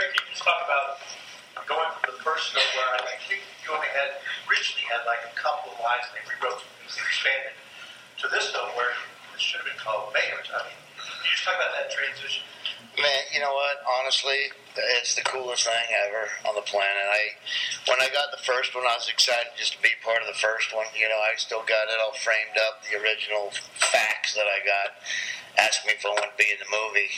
Greg, can you just talk about going from the first film where I think you only originally had like a couple of lines and they rewrote and expanded to this film where it should have been called Mayor. I mean, can you just talk about that transition? Man, you know what? Honestly, it's the coolest thing ever on the planet. When I got the first one, I was excited just to be part of the first one. You know, I still got it all framed up, the original facts that I got. Asked me if I wanted to be in the movie.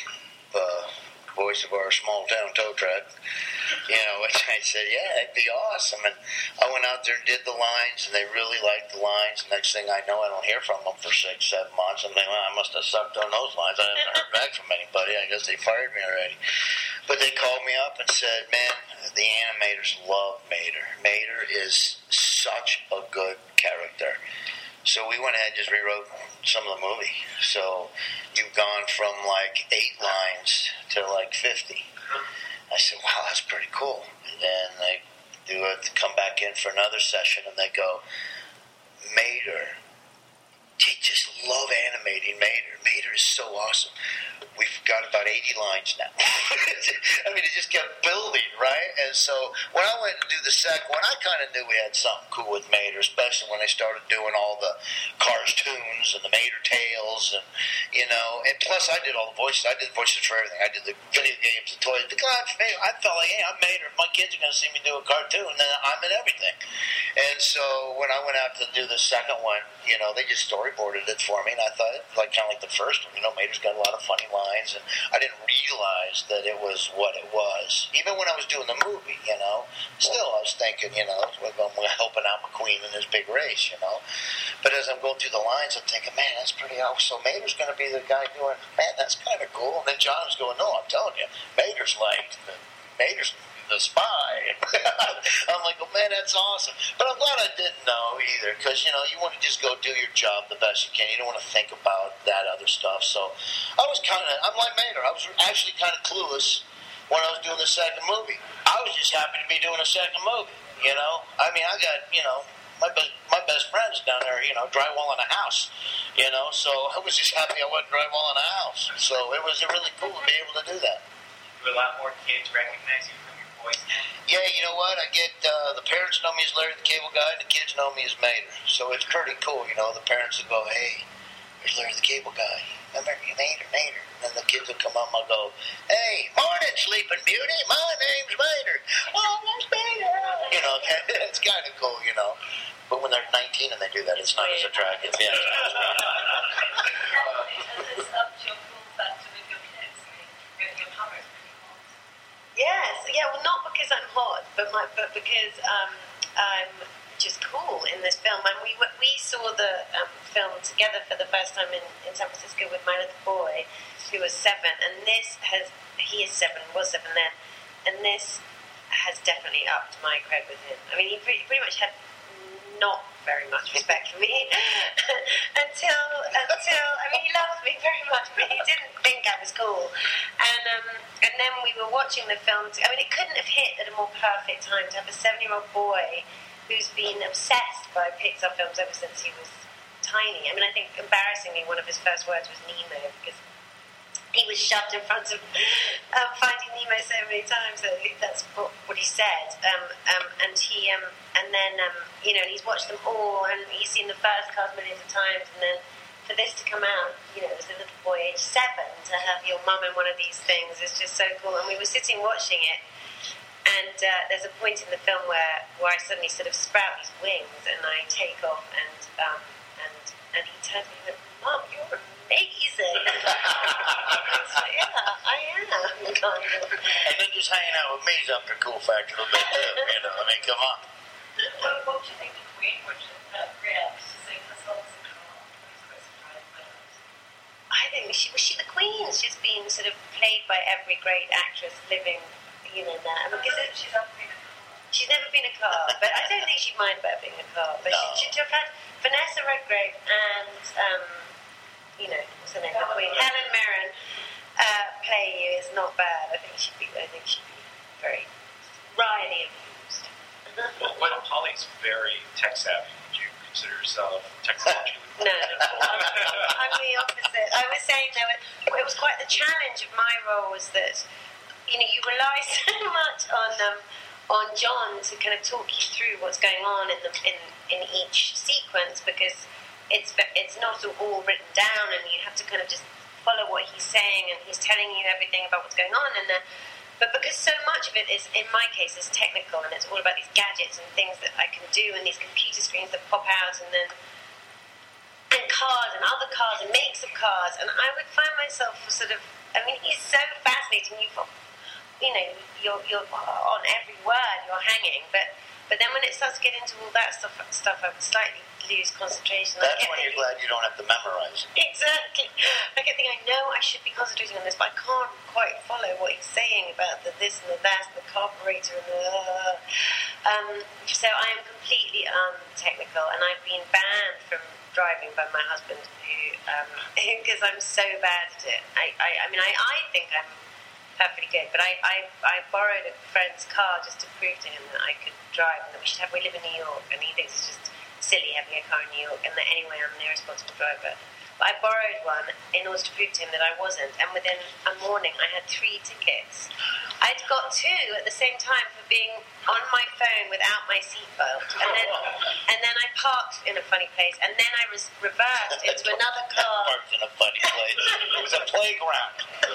Voice of our small town tow truck, you know, which I said, yeah, it'd be awesome. And I went out there and did the lines, and they really liked the lines. Next thing I know, I don't hear from them for 6-7 months. I'm thinking, well, I must have sucked on those lines. I haven't heard back from anybody. I guess they fired me already. But they called me up and said, man, the animators love Mater. Mater is such a good character. So we went ahead and just rewrote some of the movie. So you've gone from like 8 lines to like 50. I said, wow, that's pretty cool. And then they do it, come back in for another session, and they go, Mater, they just love animating Mater. Mater is so awesome. We've got about 80 lines now. I mean, it just kept building, right? And so when I went to do the second one, I kind of knew we had something cool with Mater, especially when they started doing all the cartoons and the Mater tales, and you know. And plus, I did all the voices. I did voices for everything. I did the video games, the toys. I felt like, hey, I'm Mater. My kids are going to see me do a cartoon, and then I'm in everything. And so when I went out to do the second one, you know, they just storyboarded it for me, and I thought, like kind of like the first one, you know, Mater's got a lot of funny lines, and I didn't realize that it was what it was. Even when I was doing the movie, you know, still I was thinking, you know, I'm helping out McQueen in his big race, you know. But as I'm going through the lines, I'm thinking, man, that's pretty awesome. So Mater's going to be the guy doing, man, that's kind of cool. And then John's going, no, I'm telling you, Mater's the spy. I'm like, oh man, that's awesome. But I'm glad I didn't know either, because you know, you want to just go do your job the best you can. You don't want to think about that other stuff. So I'm like Mater. I was actually kind of clueless when I was doing the second movie. I was just happy to be doing a second movie. You know, I mean, I got, you know, my best friends down there, you know, drywalling a house, you know, so I was just happy I wasn't drywalling a house. So it was really cool to be able to do that. Do a lot more kids recognize you from your voice now? Yeah, you know what? I get, the parents know me as Larry the Cable Guy, and the kids know me as Mater. So it's pretty cool, you know. The parents will go, hey, there's Larry the Cable Guy. Remember, Mater. And then the kids will come up and I'll go, hey, morning, Sleeping Beauty. My name's Mater. Oh, that's Mater. You know, it's kind of cool, you know. But when they're 19 and they do that, it's not as attractive. Yeah. Yes, yeah, well, not because I'm hot, but because I'm just cool in this film. And we saw the film together for the first time in San Francisco with my little boy, who was 7, and he is 7, was 7 then, and this has definitely upped my cred with him. I mean, he pretty much had not very much respect for me until I mean, he loved me very much, but he didn't think I was cool. And then we were watching the film. I mean, it couldn't have hit at a more perfect time to have a 7-year-old boy who's been obsessed by Pixar films ever since he was tiny. I mean, I think embarrassingly one of his first words was Nemo, because he was shoved in front of Finding Nemo so many times that that's what he said. And then you know, he's watched them all, and he's seen the first cast millions of times, and then for this to come out, you know, as a little boy age 7, to have your mum in one of these things is just so cool. And we were sitting watching it, and there's a point in the film where I suddenly sort of sprout these wings, and I take off, and he turns to me and goes, Mum, you're amazing. So, yeah, I am. Kind of. And then just hanging out with me is up to cool factor a bit too, you know. I mean, come on. What do you think the Queen would react to seeing the songs in I think was she the Queen? She's been sort of played by every great actress living, you know, now. Because she's never been a car, but I don't think she'd mind about being a car. But no. she'd have had Vanessa Redgrave and, you know, what's her name, the Queen, Helen Mirren, play you is not bad. I think she'd be very wryly amused. Well, Holly's very tech savvy. Would you consider yourself technologically? No, I'm the opposite. I was saying that it was quite the challenge of my role was that, you know, you rely so on John to kind of talk you through what's going on in each sequence, because it's not all written down, and you have to kind of just follow what he's saying, and he's telling you everything about what's going on, but because so much of it is, in my case, is technical, and it's all about these gadgets and things that I can do, and these computer screens that pop out, and cars and other cars and makes of cars, and I would find myself sort of, I mean, he's so fascinating. You're on every word, you're hanging, but then when it starts to get into all that stuff, I would slightly lose concentration. That's when you're glad you don't have to memorize it. Exactly. I get thinking, I know I should be concentrating on this, but I can't quite follow what he's saying about the this and the that and the carburetor and the... So I am completely technical, and I've been banned from driving by my husband, because I'm so bad at it. I mean, I think I'm perfectly good, but I borrowed a friend's car just to prove to him that I could drive, and that we live in New York, and he thinks it's just silly having a car in New York, and that anyway I'm an irresponsible driver. But I borrowed one in order to prove to him that I wasn't, and within a morning I had 3 tickets. I'd got 2 at the same time for being on my phone without my seatbelt, and then I parked in a funny place, and then I was reversed into another car. Parked in a funny place. It was a playground.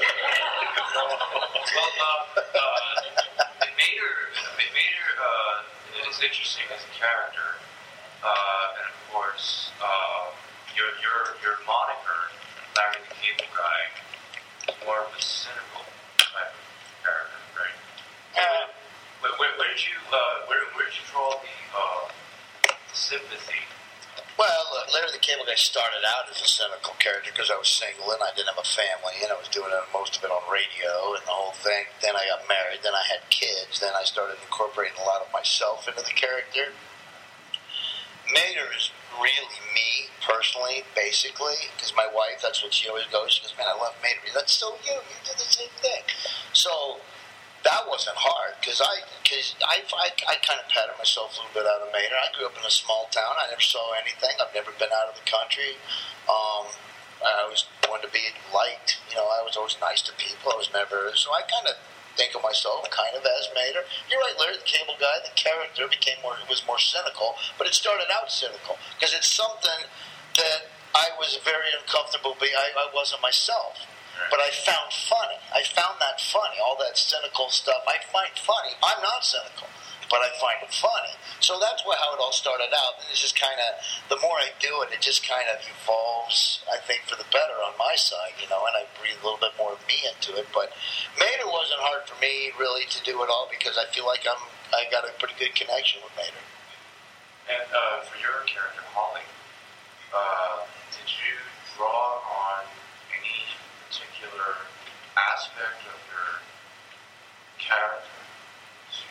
Mater is interesting as a character, and of course, your moniker, Larry the Cable Guy, is more of a cynical type of character, right? Where did you draw the sympathy? Well, Larry the Cable Guy started out as a cynical character because I was single and I didn't have a family, and I was doing most of it on radio and the whole thing. Then I got married, then I had kids, then I started incorporating a lot of myself into the character. Mater is really me, personally, basically, because my wife, that's what she always goes, she goes, man, I love Mater. That's so you do the same thing. So that wasn't hard, because I kind of patted myself a little bit out of Mater. I grew up in a small town. I never saw anything. I've never been out of the country. I was going to be liked. I was always nice to people. I was never, so I kind of think of myself kind of as Mater. You're right, Larry the Cable Guy, the character was more cynical, but it started out cynical, because it's something that I was very uncomfortable being. I wasn't myself. But I found funny. I found that funny. All that cynical stuff I find funny. I'm not cynical, but I find it funny. So that's how it all started out. And it's just kind of, the more I do it, it just kind of evolves, I think, for the better on my side, and I breathe a little bit more of me into it. But Mater wasn't hard for me, really, to do it all, because I feel like I got a pretty good connection with Mater. And for your character, Holly, did you draw on any particular aspect of your character to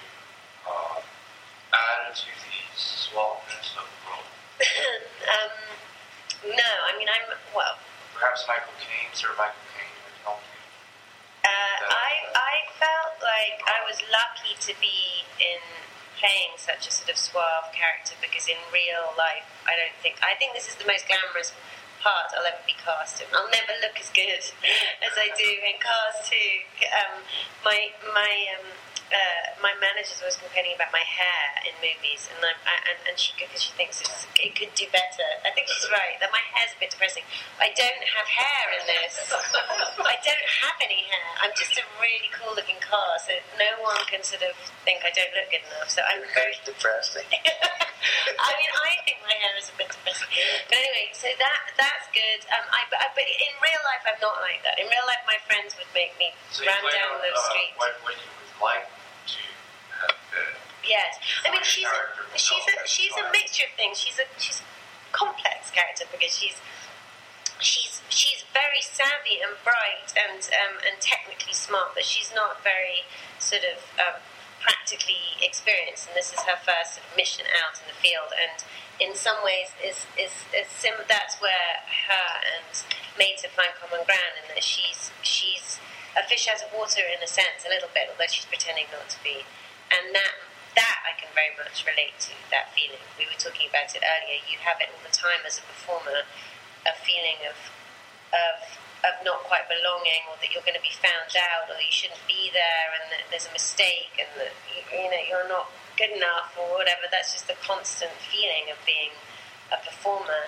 add to the suaveness of the role? No, I mean, Perhaps Michael Caine would help you. I felt like I was lucky to be in playing such a sort of suave character, because in real life, I think this is the most glamorous part I'll ever be cast in. I'll never look as good as I do in Cars 2. My manager's always complaining about my hair in movies, and she thinks it could do better. I think she's right, that my hair's a bit depressing. I don't have hair in this. I don't have any hair. I'm just a really cool looking car, so no one can sort of think I don't look good enough. So I'm very depressing. I mean, I think my hair is a bit depressing. But anyway, so that's good. But in real life, I'm not like that. In real life, my friends would make me run down the street. What you would like to have been. Yes, I mean she's a mixture of things. She's a complex character, because she's very savvy and bright and technically smart, but she's not very sort of practically experienced. And this is her first mission out in the field. And in some ways, that's where her and Mater find common ground, in that she's a fish out of water in a sense, a little bit, although she's pretending not to be. And that I can very much relate to, that feeling. We were talking about it earlier. You have it all the time as a performer, a feeling of of not quite belonging, or that you're going to be found out, or you shouldn't be there, and that there's a mistake, and that you're not good enough, or whatever. That's just the constant feeling of being a performer,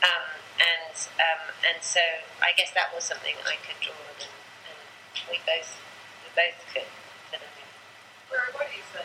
and so I guess that was something I could draw on, and we both could. What do you think?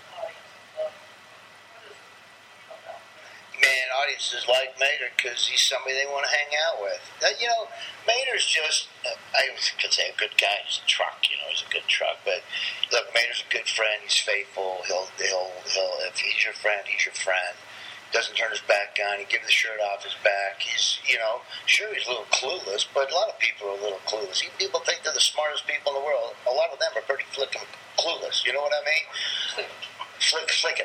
Man, audiences like Mater because he's somebody they want to hang out with. Mater's just, I could say a good guy. He's a truck, he's a good truck. But look, Mater's a good friend. He's faithful. He'll if he's your friend, he's your friend. Doesn't turn his back on. He gives the shirt off his back. He's, sure he's a little clueless, but a lot of people are a little clueless. Even people think they're the smartest people in the world. A lot of them are pretty flicking clueless. You know what I mean? Flicking.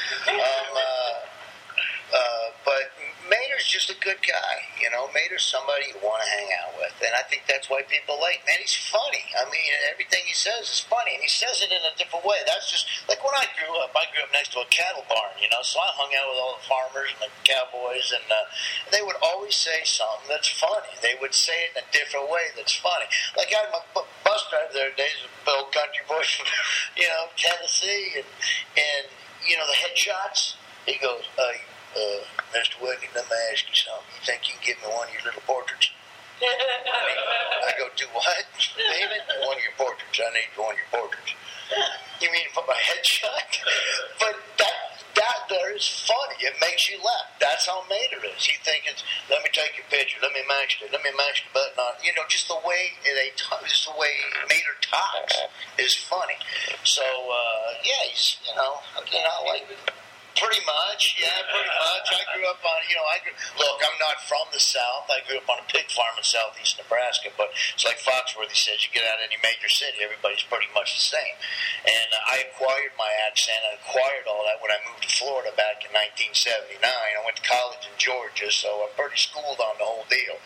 But Mater's just a good guy, Mater's somebody you want to hang out with, and I think that's why people like him. And he's funny. I mean, everything he says is funny, and he says it in a different way. That's just like when I grew up next to a cattle barn, so I hung out with all the farmers and the cowboys, and they would always say something that's funny. They would say it in a different way that's funny. Like I had my bus driver the other day, a old country boy from, Tennessee, and the headshots. He goes, Mr. Wiggins, let me ask you something. You think you can give me one of your little portraits? I go, do what? David? One of your portraits. I need one of your portraits. You mean for my headshot? But that there is funny. It makes you laugh. That's how Mater is. You think it's, let me take your picture. Let me match it. Let me match the button on. Just the way just the way Mater talks is funny. So, he's, I like it. Pretty much, yeah, pretty much. I grew up on, look, I'm not from the South. I grew up on a pig farm in southeast Nebraska, but it's like Foxworthy says, you get out of any major city, everybody's pretty much the same. And I acquired my accent, I acquired all that when I moved to Florida back in 1979. I went to college in Georgia, so I'm pretty schooled on the whole deal.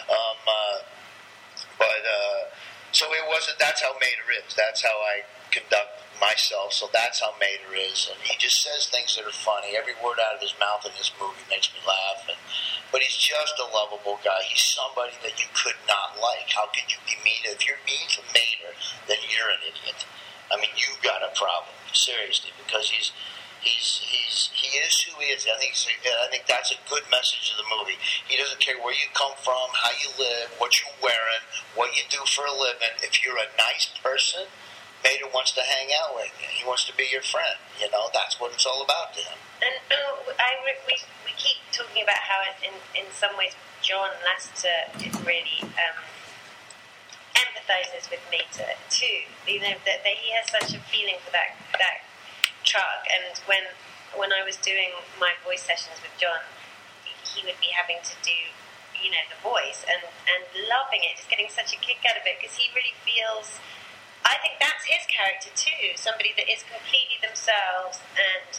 So it wasn't, that's how Mater is. That's how I conduct myself, so that's how Mater is, and he just says things that are funny. Every word out of his mouth in this movie makes me laugh, but he's just a lovable guy. He's somebody that you could not like. How could you be mean? If you're mean to Mater, then you're an idiot. I mean, you've got a problem, seriously, because he is who he is. I think that's a good message of the movie. He doesn't care where you come from, how you live, what you're wearing, what you do for a living. If you're a nice person, Mater wants to hang out with you. He wants to be your friend. That's what it's all about to him. And we keep talking about how in some ways John Lasseter really empathizes with Mater too. That he has such a feeling for that truck. And when I was doing my voice sessions with John, he would be having to do the voice and loving it, just getting such a kick out of it, because he really feels. I think that's his character too. Somebody that is completely themselves and,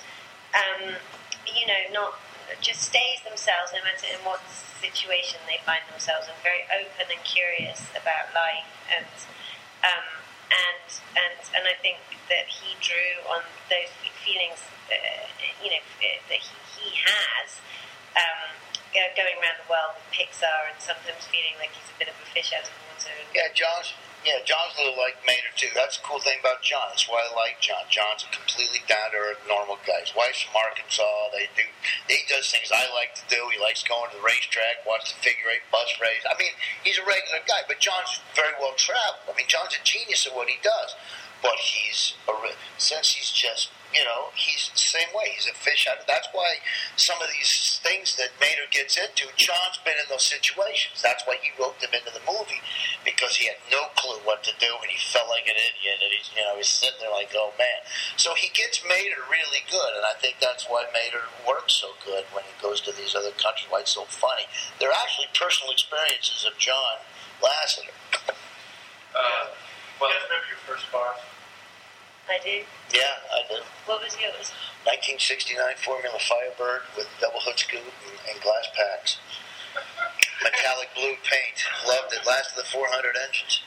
not just stays themselves no matter in what situation they find themselves, and very open and curious about life. And I think that he drew on those feelings, that he has. Going around the world with Pixar, and sometimes feeling like he's a bit of a fish out of water. John's a little like Mater too. That's the cool thing about John. That's why I like John. John's a completely down-to-earth, normal guy. His wife's from Arkansas. He does things I like to do. He likes going to the racetrack, watch the figure-8 bus race. I mean, he's a regular guy, but John's very well traveled. I mean, John's a genius at what he does. But since he's just, he's the same way. He's a fish out of. That's why some of these things that Mater gets into, John's been in those situations. That's why he wrote them into the movie, because he had no clue what to do, and he felt like an idiot, and he's sitting there like, oh man. So he gets Mater really good, and I think that's why Mater works so good when he goes to these other countries. Why it's so funny. They're actually personal experiences of John Lasseter. Well, you remember your first bar? I do. Yeah, I do. What was yours? 1969 Formula Firebird with double hood scoop and glass packs. Metallic blue paint. Loved it. Lasted the 400 engines.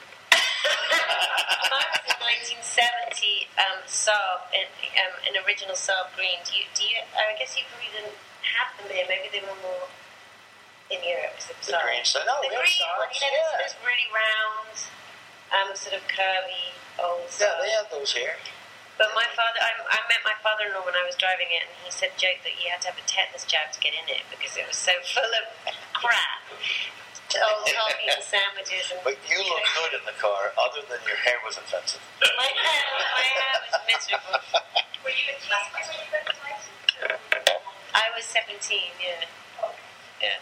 Mine was a 1970 Saab, an original Saab green. Do you? I guess you probably didn't have them here. Maybe they were more in Europe. Cause The green side. No, the we have green one, Sonics, you know, yeah. this really round, sort of curvy old Yeah, stuff. they have those here. But my father, I met my father-in-law when I was driving it, and he said, joke that you had to have a tetanus jab to get in it because it was so full of crap. Old coffee and sandwiches. And, But you look good in the car, other than your hair was offensive. My hair was miserable. Were you a teen when you got the license? I was 17, yeah. Yeah.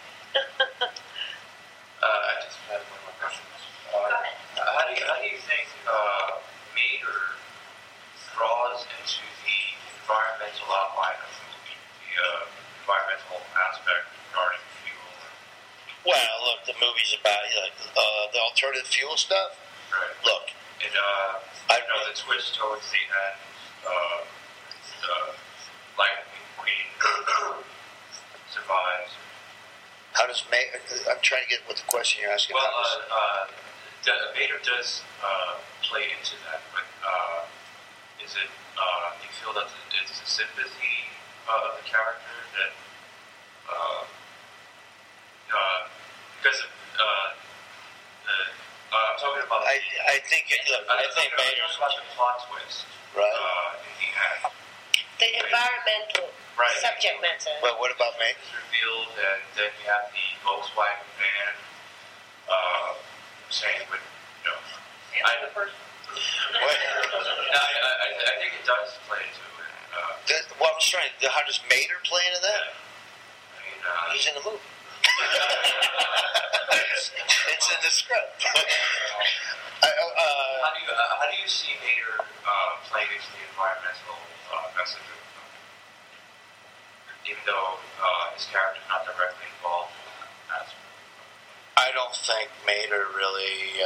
I just had one more question. How do you think Mater draws into the environmental outline of the movie, the environmental aspect regarding fuel? Well, look, the movie's about the alternative fuel stuff. Right. Look, And I know the twist towards the end, Lightning Queen survives. how does I'm trying to get what the question you're asking. Well, How Vader does play into that, but is it? Do you feel that it's the sympathy of the character that? Because I'm talking about. I think Vader's about the plot twist. right. In the end. The environmental Right. subject matter. But what about me? It's revealed, and then you have the Volkswagen van saying, but you know, The first What? no, I think it does play into it. Well, I'm just trying. How does Mater play into that? I mean, He's in the movie. It's in the script. how do you see Vader playing into the environmental message of the film? Even though his character is not directly involved in that aspect. I don't think Mater really.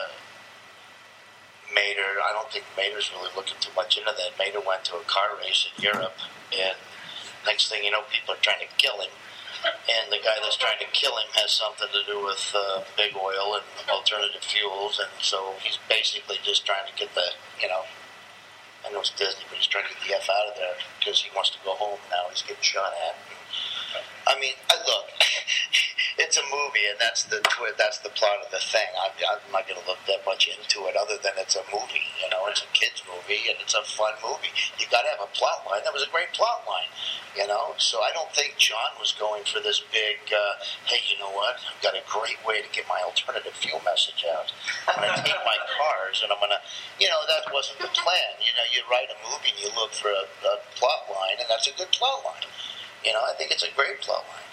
I don't think Mater's really looking too much into that. Mater went to a car race in Europe, and next thing you know, people are trying to kill him. And the guy that's trying to kill him has something to do with big oil and alternative fuels, and so he's basically just trying to get I know it's Disney, but he's trying to get the F out of there because he wants to go home now. He's getting shot at. I mean, look, it's a movie, and that's the plot of the thing. I'm not going to look that much into it, other than it's a movie. It's a kids' movie, and it's a fun movie. You got to have a plot line. That was a great plot line, So I don't think John was going for this big. Hey, you know what? I've got a great way to get my alternative fuel message out. I'm going to take my cars, and I'm going to. That wasn't the plan. You write a movie, and you look for a plot line, and that's a good plot line. I think it's a great plot line.